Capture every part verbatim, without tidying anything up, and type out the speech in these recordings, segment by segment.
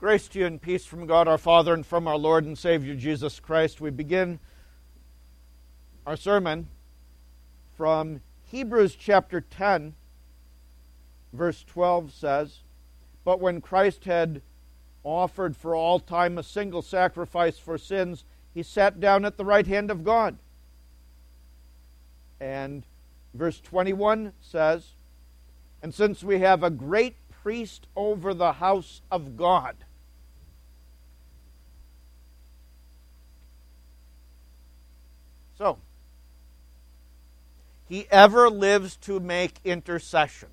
Grace to you and peace from God our Father and from our Lord and Savior Jesus Christ. We begin our sermon from Hebrews chapter ten, verse twelve says, "But when Christ had offered for all time a single sacrifice for sins, he sat down at the right hand of God." And verse twenty-one says, "And since we have a great priest over the house of God." So, he ever lives to make intercession.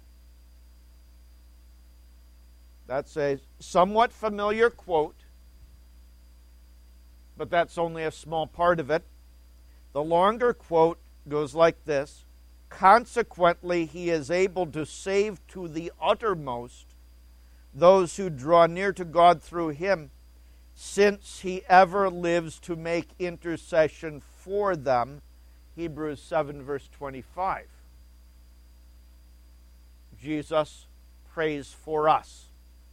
That's a somewhat familiar quote, but that's only a small part of it. The longer quote goes like this: "Consequently, he is able to save to the uttermost those who draw near to God through him, since he ever lives to make intercession for them." Hebrews seven, verse twenty-five. Jesus prays for us.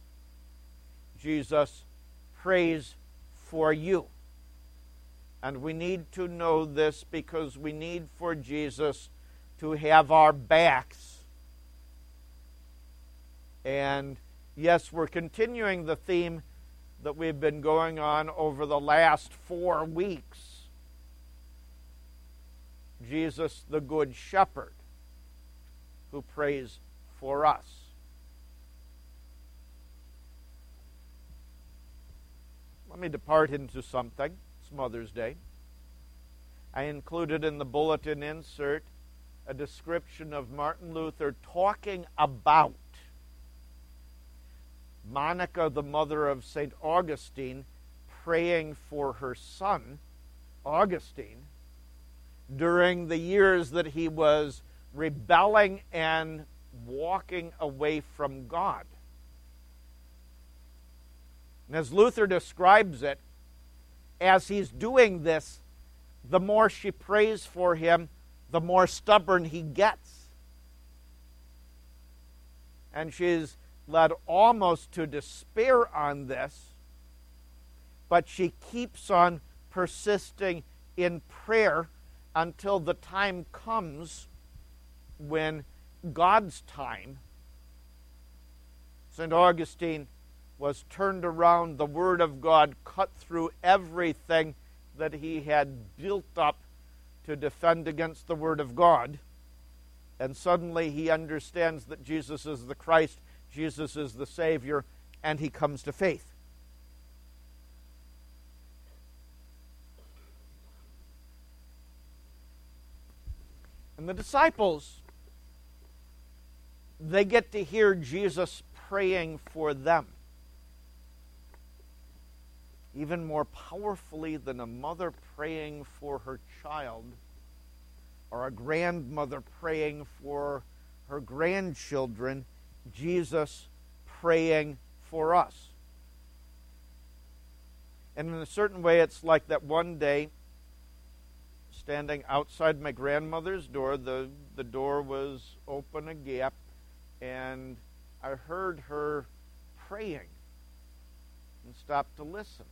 Jesus prays for you. And we need to know this because we need for Jesus to have our backs. And yes, we're continuing the theme that we've been going on over the last four weeks. Jesus, the Good Shepherd, who prays for us. Let me depart into something. It's Mother's Day. I included in the bulletin insert a description of Martin Luther talking about Monica, the mother of Saint Augustine, praying for her son, Augustine, during the years that he was rebelling and walking away from God. And as Luther describes it, as he's doing this, the more she prays for him, the more stubborn he gets. And she's led almost to despair on this, but she keeps on persisting in prayer until the time comes when God's time, Saint Augustine was turned around, the Word of God cut through everything that he had built up to defend against the Word of God, and suddenly he understands that Jesus is the Christ, Jesus is the Savior, and he comes to faith. And the disciples, they get to hear Jesus praying for them. Even more powerfully than a mother praying for her child, or a grandmother praying for her grandchildren, Jesus praying for us. And in a certain way, it's like that one day, standing outside my grandmother's door, the, the door was open a gap, and I heard her praying and stopped to listen.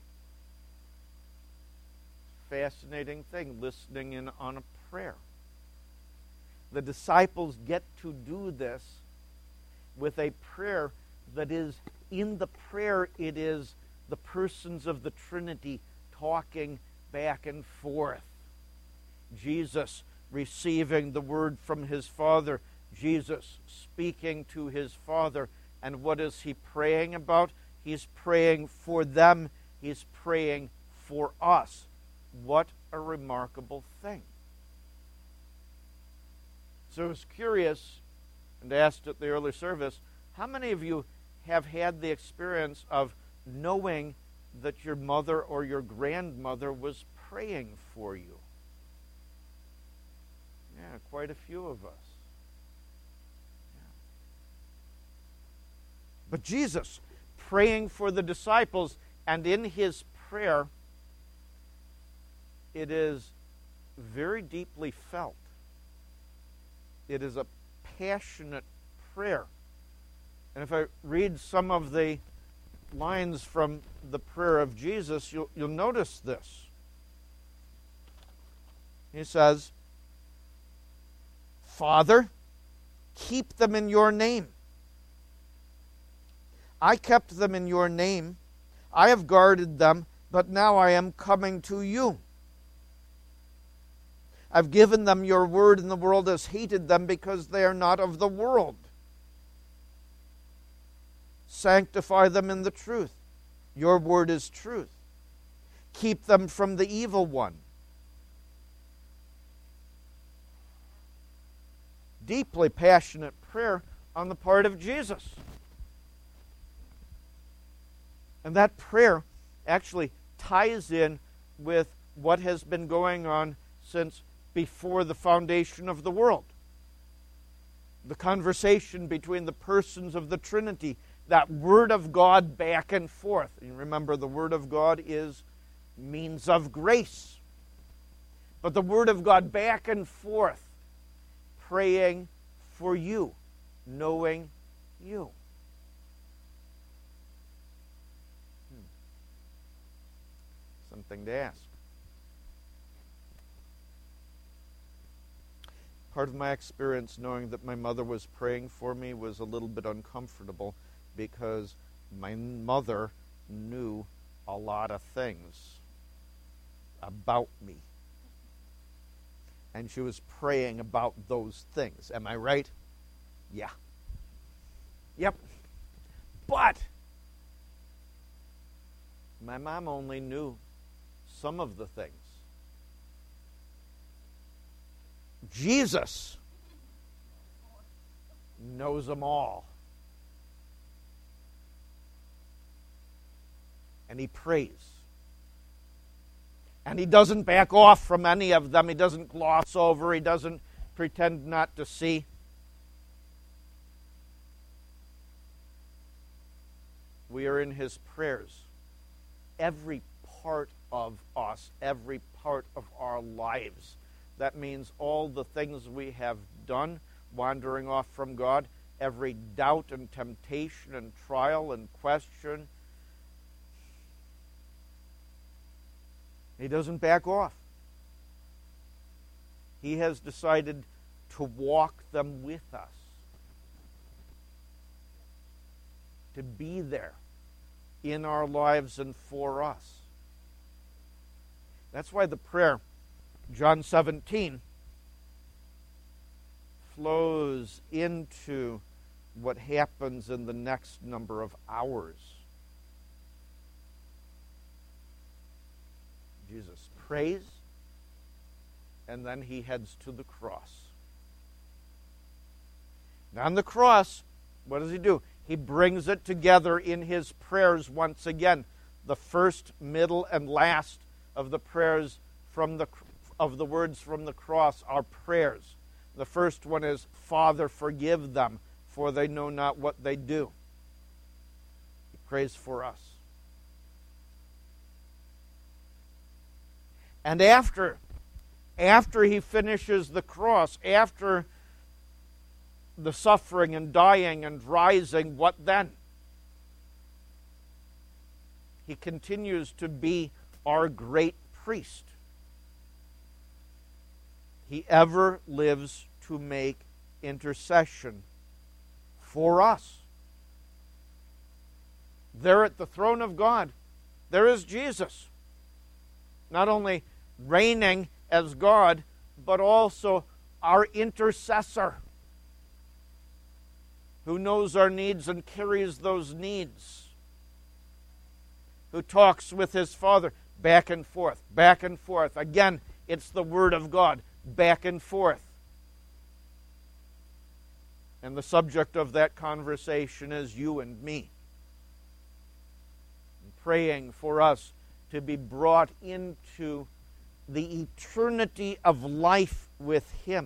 Fascinating thing, listening in on a prayer. The disciples get to do this with a prayer that is, in the prayer, it is the persons of the Trinity talking back and forth. Jesus receiving the word from his Father, Jesus speaking to his Father. And what is he praying about? He's praying for them. He's praying for us. What a remarkable thing. So I was curious and asked at the early service, how many of you have had the experience of knowing that your mother or your grandmother was praying for you? Yeah, quite a few of us. Yeah. But Jesus praying for the disciples, and in his prayer, it is very deeply felt. It is a passionate prayer. And if I read some of the lines from the prayer of Jesus, you'll, you'll notice this. He says, Father, keep them in your name. I kept them in your name. I have guarded them, but now I am coming to you. I've given them your word, and the world has hated them because they are not of the world. Sanctify them in the truth. Your word is truth. Keep them from the evil one. Deeply passionate prayer on the part of Jesus. And that prayer actually ties in with what has been going on since before the foundation of the world. The conversation between the persons of the Trinity, that Word of God back and forth. And remember, the Word of God is means of grace. But the Word of God back and forth, praying for you, knowing you. Hmm. Something to ask. Part of my experience knowing that my mother was praying for me was a little bit uncomfortable because my mother knew a lot of things about me. And she was praying about those things. Am I right? Yeah. Yep. But my mom only knew some of the things. Jesus knows them all. And he prays. And he doesn't back off from any of them. He doesn't gloss over. He doesn't pretend not to see. We are in his prayers. Every part of us, every part of our lives. That means all the things we have done, wandering off from God, every doubt and temptation and trial and question. He doesn't back off. He has decided to walk them with us. To be there in our lives and for us. That's why the prayer, John seventeen, flows into what happens in the next number of hours. Jesus prays, and then he heads to the cross. And on the cross, what does he do? He brings it together in his prayers once again. The first, middle, and last of the prayers from the of the words from the cross are prayers. The first one is, Father, forgive them, for they know not what they do. He prays for us. And after, after he finishes the cross, after the suffering and dying and rising, what then? He continues to be our great priest. He ever lives to make intercession for us. There at the throne of God, there is Jesus. Not only reigning as God, but also our intercessor, who knows our needs and carries those needs, who talks with his Father back and forth, back and forth. Again, it's the Word of God, back and forth. And the subject of that conversation is you and me. And praying for us to be brought into the eternity of life with him.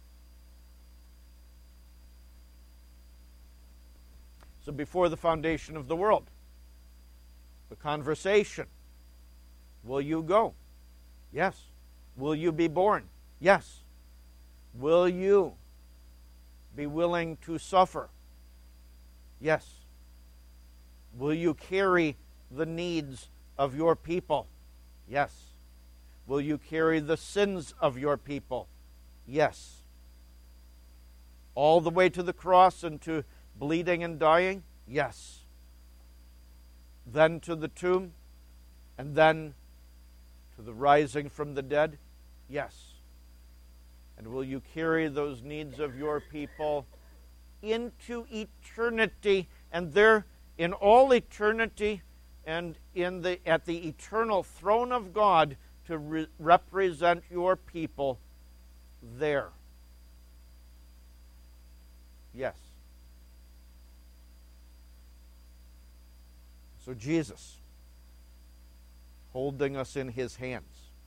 So before the foundation of the world, the conversation, will you go? Yes. Will you be born? Yes. Will you be willing to suffer? Yes. Will you carry the needs of your people? Yes. Will you carry the sins of your people? Yes. All the way to the cross and to bleeding and dying? Yes. Then to the tomb, and then to the rising from the dead? Yes. And will you carry those needs of your people into eternity, and there in all eternity and in the at the eternal throne of God to re- represent your people there? Yes. So Jesus, holding us in his hands,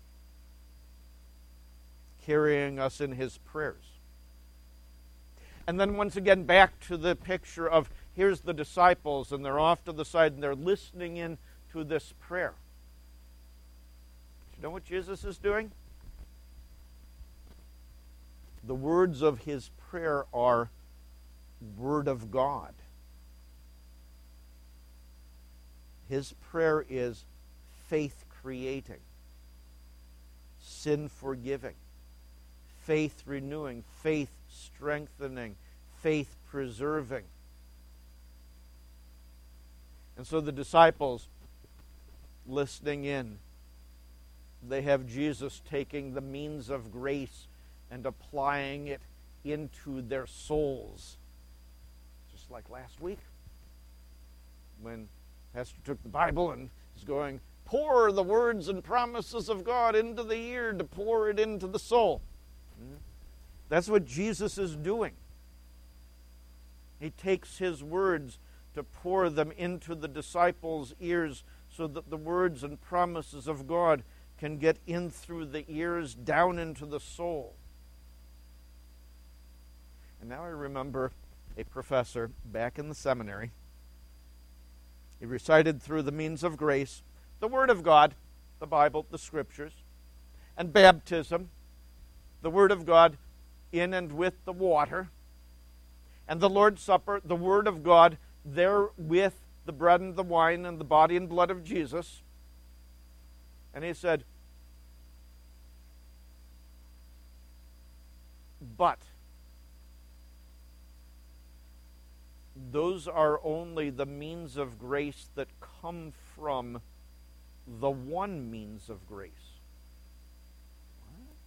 carrying us in his prayers. And then once again back to the picture of here's the disciples, and they're off to the side, and they're listening in to this prayer. Do you know what Jesus is doing? The words of his prayer are Word of God. His prayer is faith creating, sin forgiving, faith renewing, faith strengthening, faith preserving. And so the disciples, listening in, they have Jesus taking the means of grace and applying it into their souls. Just like last week, when Pastor took the Bible and is going, pour the words and promises of God into the ear to pour it into the soul. That's what Jesus is doing. He takes his words to pour them into the disciples' ears so that the words and promises of God can get in through the ears, down into the soul. And now I remember a professor back in the seminary. He recited through the means of grace the Word of God, the Bible, the Scriptures, and baptism, the Word of God in and with the water, and the Lord's Supper, the Word of God there with the bread and the wine and the body and blood of Jesus. And he said, but those are only the means of grace that come from the one means of grace. What?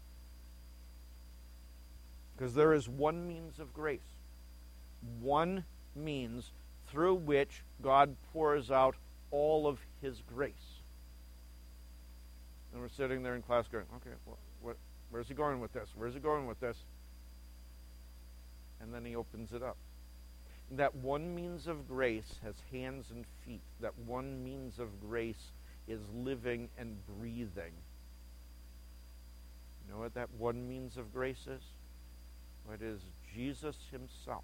Because there is one means of grace. One means through which God pours out all of his grace. And we're sitting there in class going, okay, well, what, where's he going with this? Where's he going with this? And then he opens it up. That one means of grace has hands and feet. That one means of grace is living and breathing. You know what that one means of grace is? It is Jesus himself.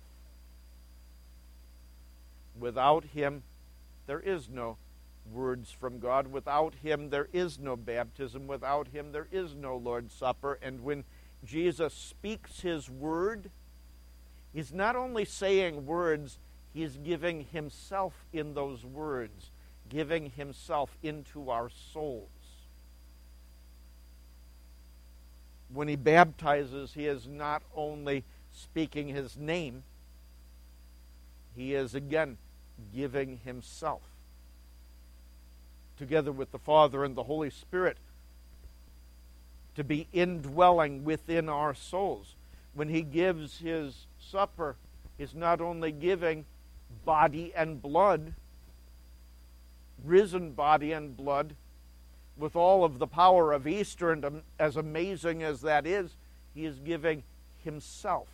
Without him, there is no words from God. Without him, there is no baptism. Without him, there is no Lord's Supper. And when Jesus speaks his word, he's not only saying words, he's giving himself in those words, giving himself into our souls. When he baptizes, he is not only speaking his name, he is again giving himself, together with the Father and the Holy Spirit, to be indwelling within our souls. When he gives his supper, he's not only giving body and blood, risen body and blood, with all of the power of Easter, and as amazing as that is, he is giving himself.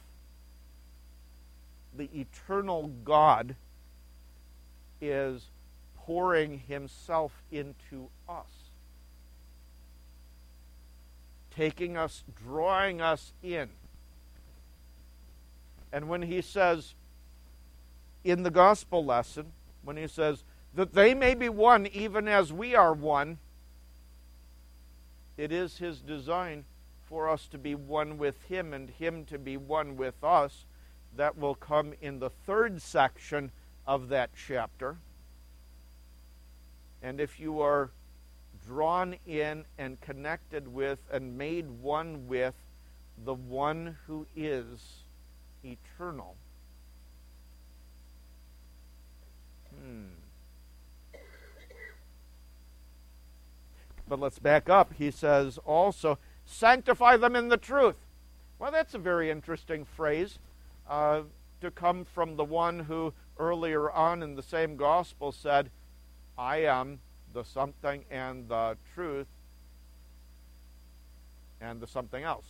The eternal God is pouring himself into us, taking us, drawing us in. And when he says in the gospel lesson, when he says that they may be one even as we are one, it is his design for us to be one with him and him to be one with us. That will come in the third section of that chapter. And if you are drawn in and connected with and made one with the one who is eternal, hmm. But let's back up. He says also, sanctify them in the truth. Well, that's a very interesting phrase uh, to come from the one who earlier on in the same gospel said, I am the something and the truth and the something else.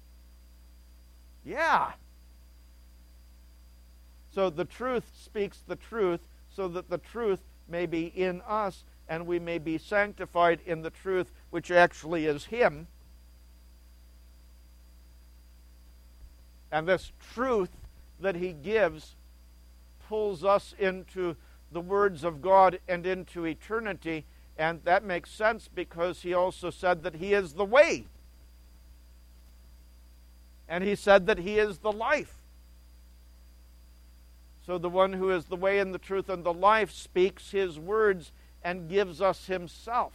Yeah. So the truth speaks the truth so that the truth may be in us and we may be sanctified in the truth, which actually is Him. And this truth that He gives pulls us into the words of God and into eternity, and that makes sense because He also said that He is the way. And He said that He is the life. So the one who is the way and the truth and the life speaks His words and gives us Himself.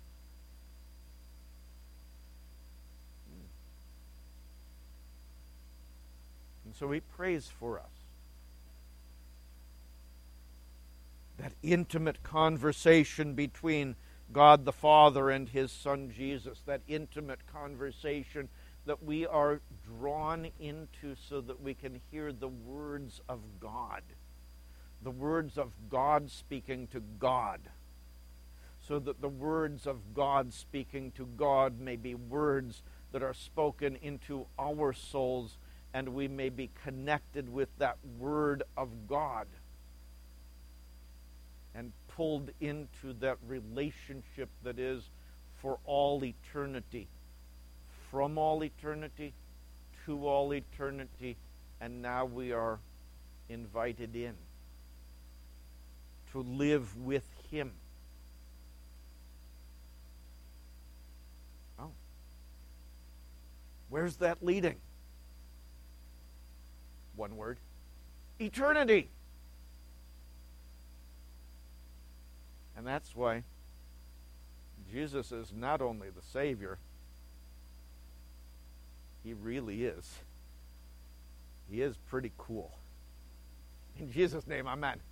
And so He prays for us. That intimate conversation between God the Father and His Son Jesus, that intimate conversation that we are drawn into so that we can hear the words of God, the words of God speaking to God, so that the words of God speaking to God may be words that are spoken into our souls, and we may be connected with that Word of God and pulled into that relationship that is for all eternity, from all eternity to all eternity, and now we are invited in to live with Him. Oh. Where's that leading? One word. Eternity. And that's why Jesus is not only the Savior, He really is. He is pretty cool. In Jesus' name, amen.